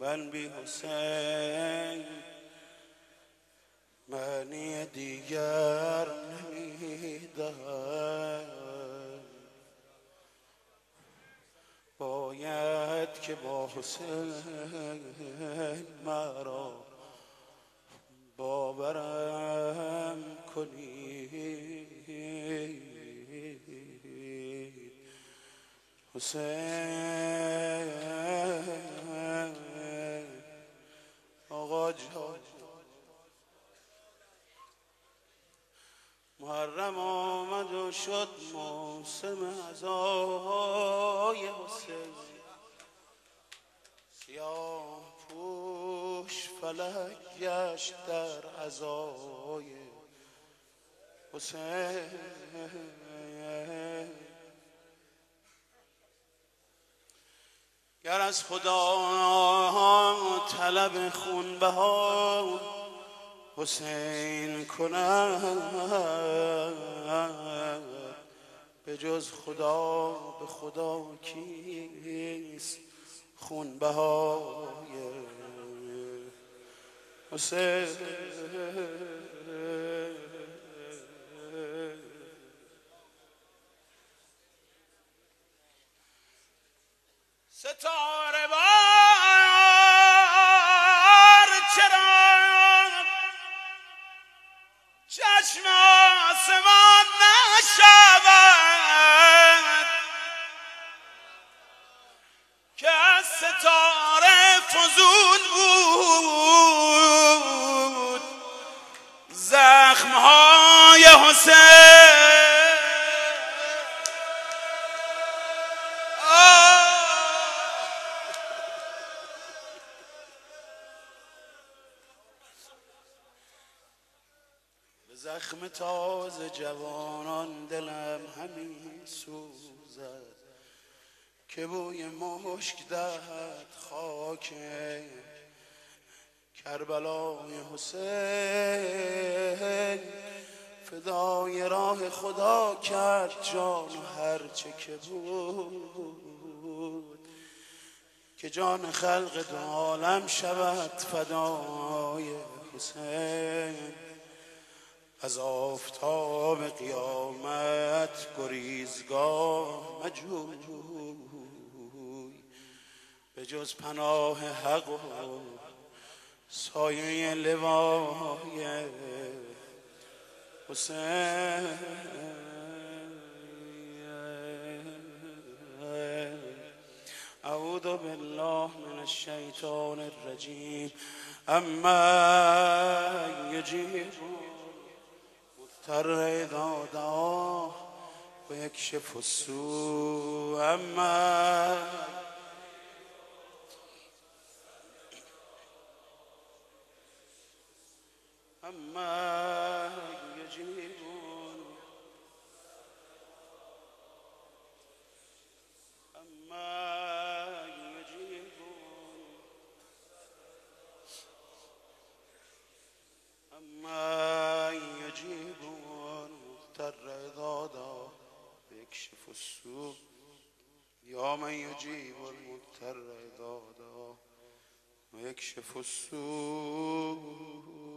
من بی حسین معنی دیگر نمیدهم. باید که با حسین مرا باورم کنی. حسین آقا جان محرم آمد و شد موسم عزای حسین. سیاه پوش فلک گشت در عزای حسین. گر از خدا طلب خونبها حسین کند، به جز خدا به خدا کیست خونبهای حسین. ستاره بار چرا چشم آسمان نشود که از ستاره فزون بود زخمهای حسین. زخم تازه جوانان دلم همین سوزد که بوی مشک دهد خاک کربلای حسین. فدای راه خدا کرد جان و هرچه که بود که جان خلق دو عالم شود فدای حسین. از آفتاب قیامت گریزگاه مجوی به جز پناه حق و سایه لوای حسین. اعوذ بالله من الشیطان الرجیم. اما یجیب مضطر اذا دعاه و یکشف السوء. اما یجیبون مضطر اذا دعاه و یکشف السوء. یا من یجیب المضطر اذا دعاه و یکشف السوء.